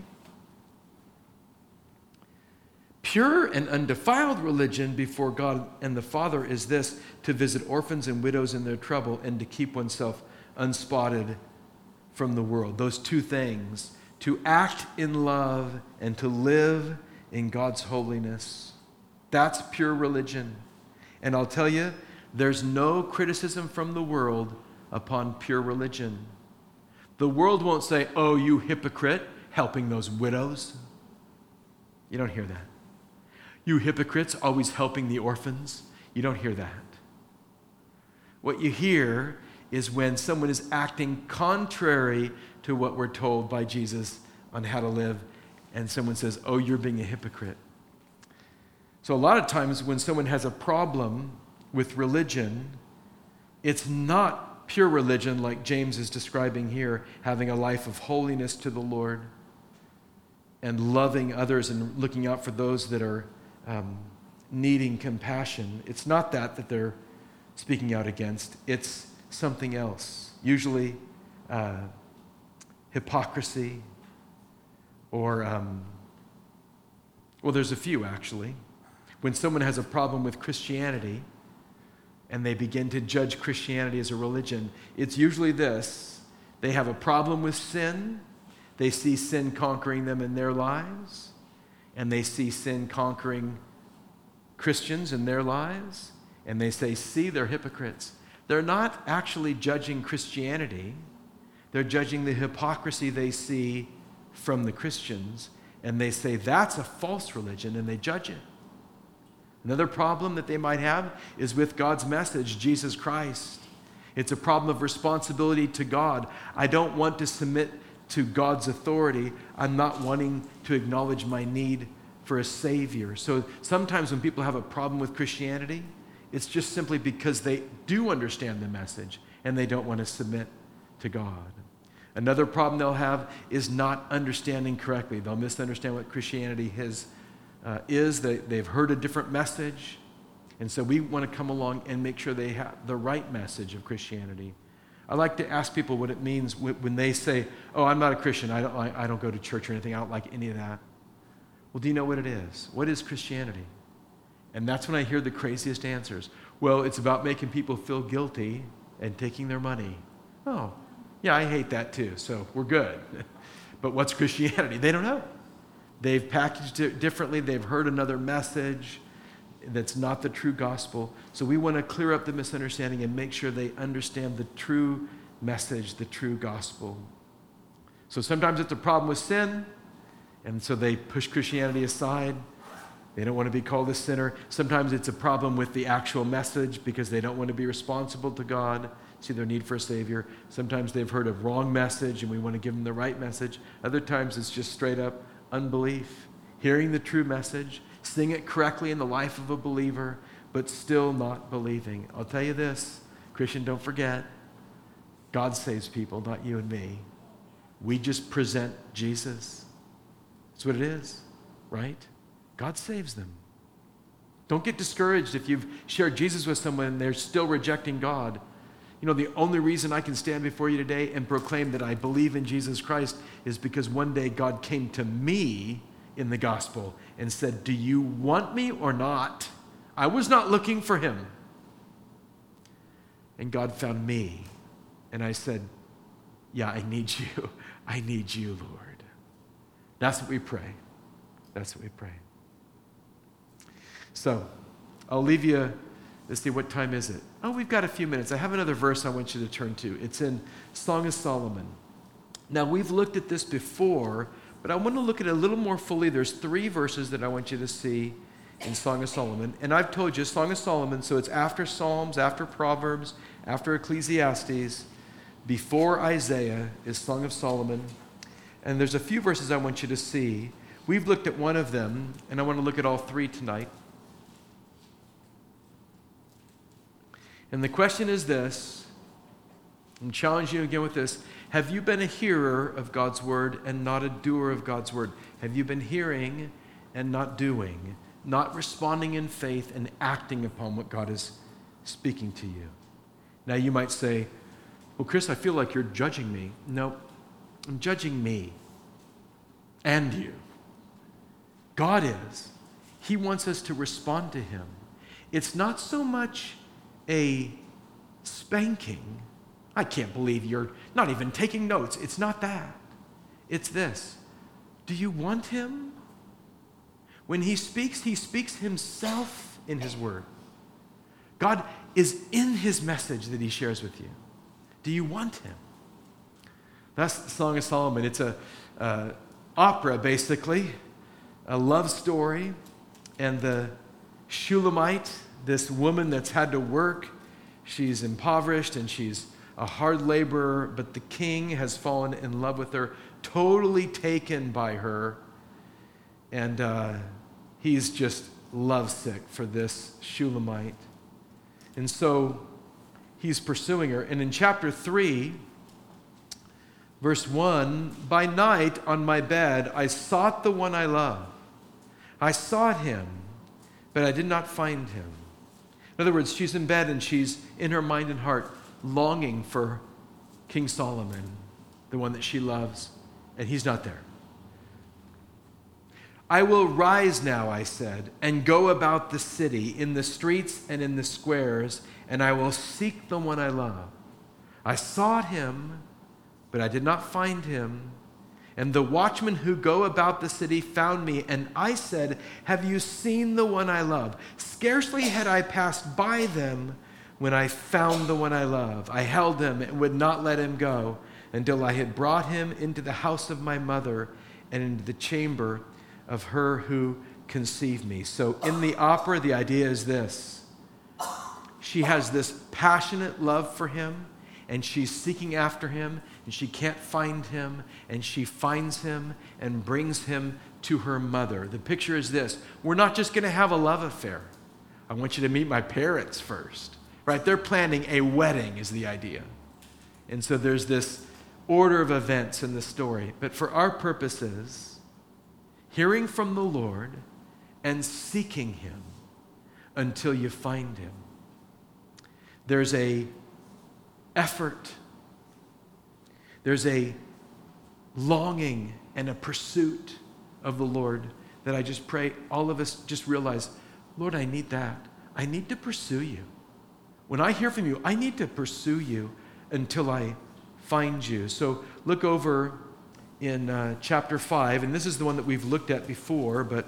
pure and undefiled religion before God and the Father is this, to visit orphans and widows in their trouble and to keep oneself unspotted from the world. Those two things, to act in love and to live in God's holiness. That's pure religion. And I'll tell you, there's no criticism from the world upon pure religion. The world won't say, oh, you hypocrite, helping those widows. You don't hear that. You hypocrites, always helping the orphans. You don't hear that. What you hear is when someone is acting contrary to what we're told by Jesus on how to live, and someone says, oh, you're being a hypocrite. So a lot of times when someone has a problem with religion, it's not pure religion like James is describing here, having a life of holiness to the Lord and loving others and looking out for those that are needing compassion. It's not that they're speaking out against. It's something else, usually hypocrisy, or, well, there's a few actually. When someone has a problem with Christianity and they begin to judge Christianity as a religion, it's usually this. They have a problem with sin. They see sin conquering them in their lives. and they see sin conquering Christians in their lives, and they say, see, they're hypocrites. They're not actually judging Christianity. They're judging the hypocrisy they see from the Christians, and they say that's a false religion, and they judge it. Another problem that they might have is with God's message, Jesus Christ. It's a problem of responsibility to God. I don't want to submit to God's authority. I'm not wanting to acknowledge my need for a Savior. So sometimes when people have a problem with Christianity, it's just simply because they do understand the message and they don't want to submit to God. Another problem they'll have is not understanding correctly. They'll misunderstand what Christianity is. They've heard a different message. And so we want to come along and make sure they have the right message of Christianity. I like to ask people what it means when they say, oh, I'm not a Christian. I don't go to church or anything. I don't like any of that. Well, do you know what it is? What is Christianity? And that's when I hear the craziest answers. Well, it's about making people feel guilty and taking their money. Oh, yeah, I hate that too, so we're good. But what's Christianity? They don't know. They've packaged it differently. They've heard another message that's not the true gospel. So we want to clear up the misunderstanding and make sure they understand the true message, the true gospel. So sometimes it's a problem with sin, and so they push Christianity aside. They don't want to be called a sinner. Sometimes it's a problem with the actual message because they don't want to be responsible to God, see their need for a Savior. Sometimes they've heard a wrong message and we want to give them the right message. Other times it's just straight up unbelief, hearing the true message, seeing it correctly in the life of a believer, but still not believing. I'll tell you this, Christian, don't forget, God saves people, not you and me. We just present Jesus. That's what it is, right? God saves them. Don't get discouraged if you've shared Jesus with someone and they're still rejecting God. You know, the only reason I can stand before you today and proclaim that I believe in Jesus Christ is because one day God came to me in the gospel and said, do you want me or not? I was not looking for him. And God found me. And I said, yeah, I need you. I need you, Lord. That's what we pray. That's what we pray. So, I'll leave you. Let's see, what time is it? Oh, we've got a few minutes. I have another verse I want you to turn to. It's in Song of Solomon. Now, we've looked at this before, but I want to look at it a little more fully. There's 3 verses that I want you to see in Song of Solomon. And I've told you, Song of Solomon, so it's after Psalms, after Proverbs, after Ecclesiastes, before Isaiah is Song of Solomon. And there's a few verses I want you to see. We've looked at one of them, and I want to look at all 3 tonight. And the question is this, I'm challenging you again with this. Have you been a hearer of God's word and not a doer of God's word? Have you been hearing and not doing, not responding in faith and acting upon what God is speaking to you? Now you might say, well, Chris, I feel like you're judging me. No, I'm judging me and you. God is. He wants us to respond to him. It's not so much a spanking. I can't believe you're not even taking notes. It's not that. It's this. Do you want him? When he speaks himself in his word. God is in his message that he shares with you. Do you want him? That's the Song of Solomon. It's a opera, basically, a love story, and the Shulamite, this woman that's had to work, she's impoverished and she's a hard laborer, but the king has fallen in love with her, totally taken by her, and he's just lovesick for this Shulamite. And so he's pursuing her. And in chapter 3, verse 1, by night on my bed I sought the one I love. I sought him, but I did not find him. In other words, she's in bed and she's in her mind and heart longing for King Solomon, the one that she loves, and he's not there. I will rise now, I said, and go about the city, in the streets and in the squares, and I will seek the one I love. I sought him, but I did not find him. And the watchmen who go about the city found me, and I said, have you seen the one I love? Scarcely had I passed by them when I found the one I love. I held him and would not let him go until I had brought him into the house of my mother and into the chamber of her who conceived me. So in the opera, the idea is this. She has this passionate love for him, and she's seeking after him, and she can't find him, and she finds him and brings him to her mother. The picture is this. We're not just going to have a love affair. I want you to meet my parents first. Right? They're planning a wedding is the idea. And so there's this order of events in the story. But for our purposes, hearing from the Lord and seeking him until you find him. There's a effort. There's a longing and a pursuit of the Lord that I just pray all of us just realize, Lord, I need that. I need to pursue you. When I hear from you, I need to pursue you until I find you. So look over in chapter 5, and this is the one that we've looked at before, but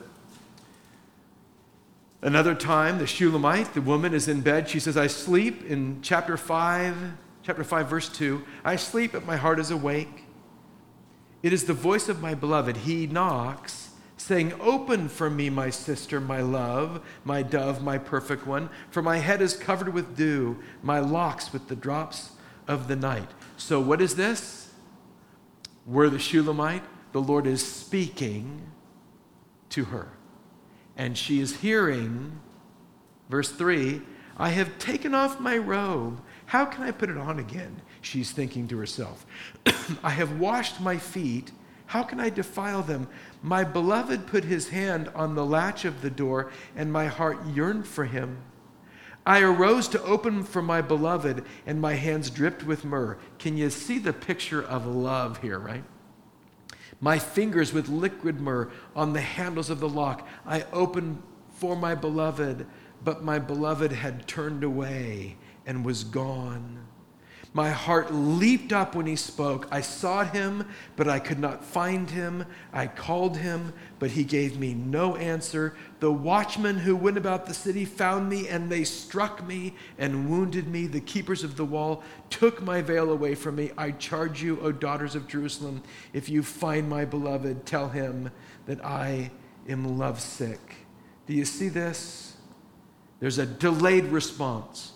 another time, the Shulamite, the woman is in bed. She says, I sleep in chapter 5, verse 2. I sleep, but my heart is awake. It is the voice of my beloved. He knocks, saying, open for me, my sister, my love, my dove, my perfect one. For my head is covered with dew, my locks with the drops of the night. So what is this? We're the Shulamite. The Lord is speaking to her. And she is hearing, verse 3, I have taken off my robe. How can I put it on again? She's thinking to herself. I have washed my feet. How can I defile them? My beloved put his hand on the latch of the door, and my heart yearned for him. I arose to open for my beloved, and my hands dripped with myrrh. Can you see the picture of love here, right? My fingers with liquid myrrh on the handles of the lock. I opened for my beloved, but my beloved had turned away and was gone. My heart leaped up when he spoke. I sought him, but I could not find him. I called him, but he gave me no answer. The watchmen who went about the city found me, and they struck me and wounded me. The keepers of the wall took my veil away from me. I charge you, O daughters of Jerusalem, if you find my beloved, tell him that I am lovesick. Do you see this? There's a delayed response.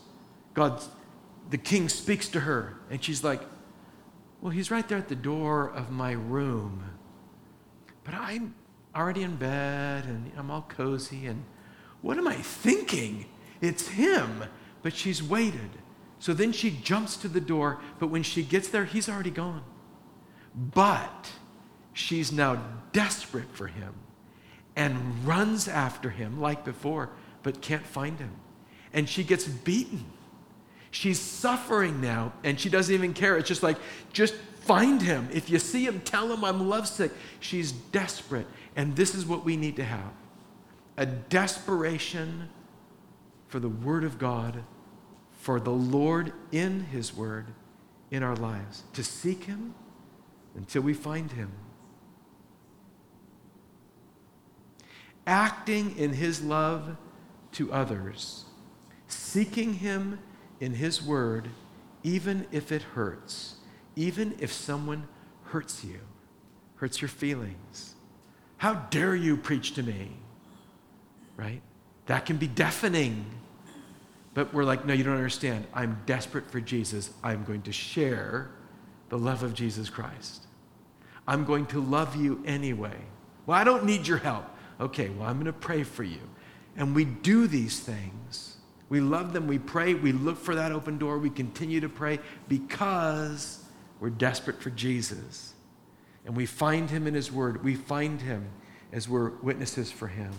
The king speaks to her, and she's like, well, he's right there at the door of my room. But I'm already in bed, and I'm all cozy, and what am I thinking? It's him. But she's waited. So then she jumps to the door, but when she gets there, he's already gone. But she's now desperate for him and runs after him like before, but can't find him. And she gets beaten. She's suffering now, and she doesn't even care. It's just like, just find him. If you see him, tell him I'm lovesick. She's desperate, and this is what we need to have. A desperation for the Word of God, for the Lord in His Word in our lives, to seek Him until we find Him. Acting in His love to others, seeking Him in His Word, even if it hurts, even if someone hurts you, hurts your feelings. How dare you preach to me, right? That can be deafening. But we're like, no, you don't understand. I'm desperate for Jesus. I'm going to share the love of Jesus Christ. I'm going to love you anyway. Well, I don't need your help. Okay, well, I'm going to pray for you. And we do these things. We love them, we pray, we look for that open door, we continue to pray because we're desperate for Jesus. And we find Him in His Word. We find Him as we're witnesses for Him.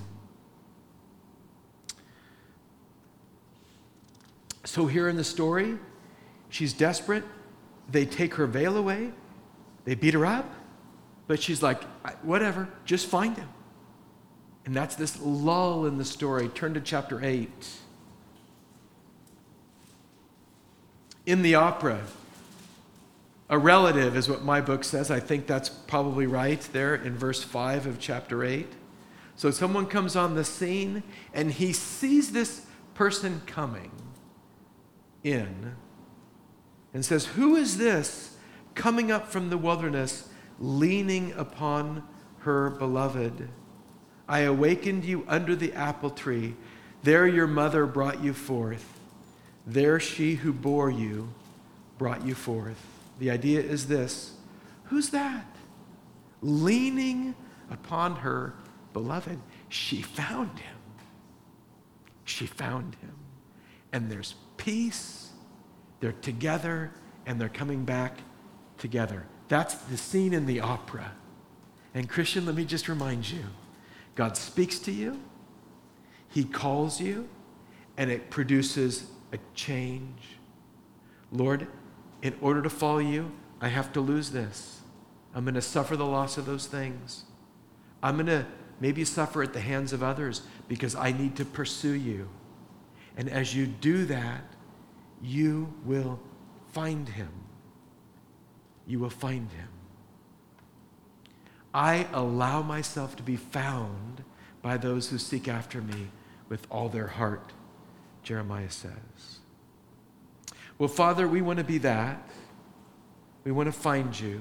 So here in the story, she's desperate. They take her veil away. They beat her up. But she's like, whatever, just find Him. And that's this lull in the story. Turn to chapter 8. In the opera, A relative is what my book says. I think that's probably right there in verse 5 of chapter 8. So someone comes on the scene and he sees this person coming in and says, "Who is this coming up from the wilderness, leaning upon her beloved? I awakened you under the apple tree. There your mother brought you forth. There she who bore you brought you forth." The idea is this: who's that? Leaning upon her beloved. She found him. She found him. And there's peace. They're together and they're coming back together. That's the scene in the opera. And Christian, let me just remind you, God speaks to you, he calls you, and it produces a change. Lord, in order to follow you, I have to lose this. I'm going to suffer the loss of those things. I'm going to maybe suffer at the hands of others because I need to pursue you. And as you do that, you will find him. You will find him. I allow myself to be found by those who seek after me with all their heart, Jeremiah says. Well, Father, we want to be that. We want to find you.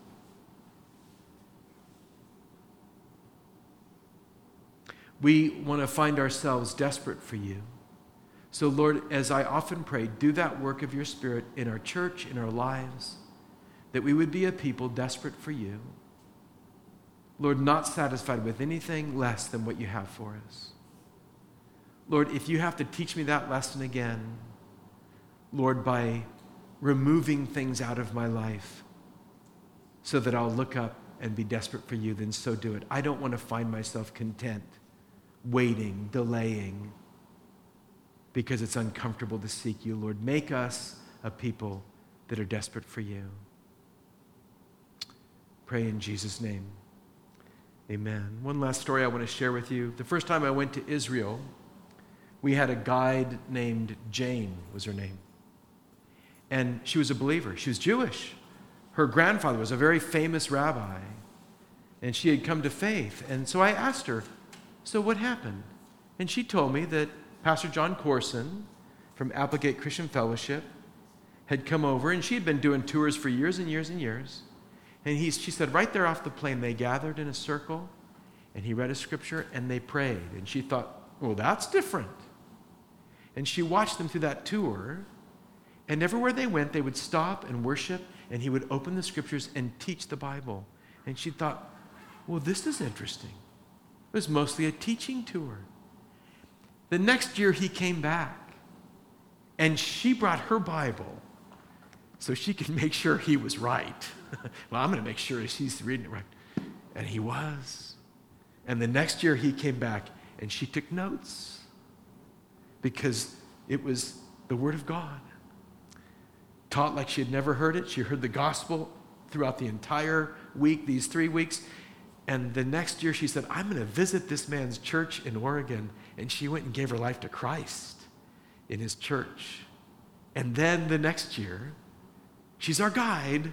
We want to find ourselves desperate for you. So, Lord, as I often pray, do that work of your Spirit in our church, in our lives, that we would be a people desperate for you. Lord, not satisfied with anything less than what you have for us. Lord, if you have to teach me that lesson again, Lord, by removing things out of my life so that I'll look up and be desperate for you, then so do it. I don't want to find myself content, waiting, delaying, because it's uncomfortable to seek you. Lord, make us a people that are desperate for you. Pray in Jesus' name. Amen. One last story I want to share with you. The first time I went to Israel, we had a guide named Jane, was her name. And she was a believer. She was Jewish. Her grandfather was a very famous rabbi, and she had come to faith. And so I asked her, so what happened? And she told me that Pastor John Corson from Applegate Christian Fellowship had come over, and she had been doing tours for years and years and years. And she said right there off the plane, they gathered in a circle, and he read a scripture, and they prayed. And she thought, well, that's different. And she watched them through that tour, and everywhere they went, they would stop and worship, and he would open the scriptures and teach the Bible. And she thought, well, this is interesting. It was mostly a teaching tour. The next year he came back, and she brought her Bible so she could make sure he was right. Well, I'm going to make sure he's reading it right. And he was. And the next year he came back, and she took notes because it was the Word of God. Taught like she had never heard it. She heard the gospel throughout the entire week, these 3 weeks. And the next year she said, I'm going to visit this man's church in Oregon. And she went and gave her life to Christ in his church. And then the next year, she's our guide.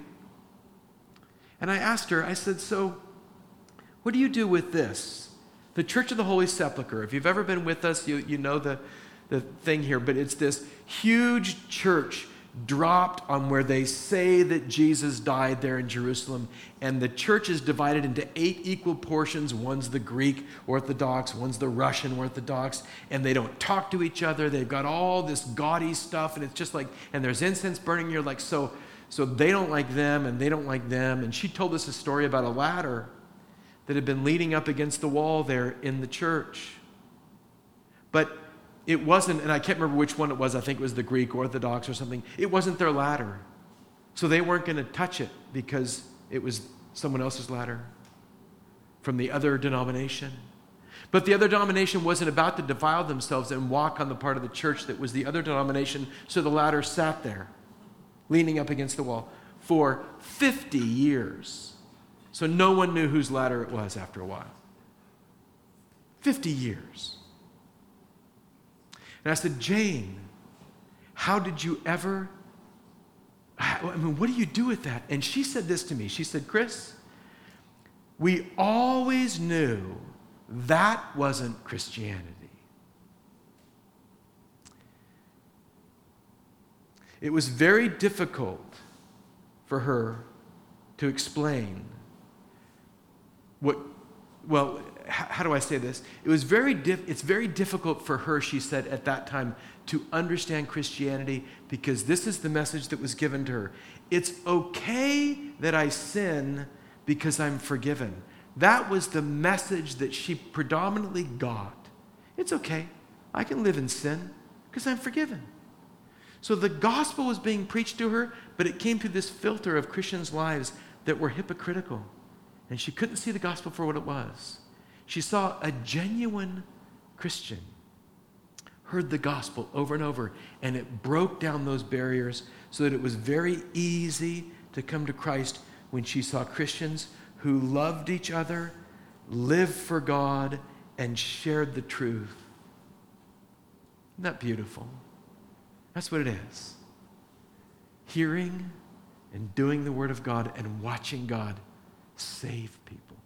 And I asked her, I said, so what do you do with this? The Church of the Holy Sepulchre. If you've ever been with us, you know the thing here, but it's this huge church dropped on where they say that Jesus died there in Jerusalem. And the church is divided into 8 equal portions. One's the Greek Orthodox, one's the Russian Orthodox, and they don't talk to each other. They've got all this gaudy stuff, and it's just like, and there's incense burning. You're like, so they don't like them, and they don't like them. And she told us a story about a ladder that had been leaning up against the wall there in the church. But it wasn't, and I can't remember which one it was. I think it was the Greek Orthodox or something. It wasn't their ladder. So they weren't going to touch it because it was someone else's ladder from the other denomination. But the other denomination wasn't about to defile themselves and walk on the part of the church that was the other denomination, so the ladder sat there, leaning up against the wall for 50 years. So no one knew whose ladder it was after a while. 50 years. And I said, Jane, how did you ever I mean, what do you do with that? And she said this to me. She said, Chris, we always knew that wasn't Christianity. It was very difficult for her to explain how do I say this? It's very difficult for her, she said at that time, to understand Christianity because this is the message that was given to her. It's okay that I sin because I'm forgiven. That was the message that she predominantly got. It's okay. I can live in sin because I'm forgiven. So the gospel was being preached to her, but it came through this filter of Christians' lives that were hypocritical. And she couldn't see the gospel for what it was. She saw a genuine Christian, heard the gospel over and over, and it broke down those barriers so that it was very easy to come to Christ when she saw Christians who loved each other, lived for God, and shared the truth. Isn't that beautiful? That's what it is. Hearing and doing the Word of God and watching God save people.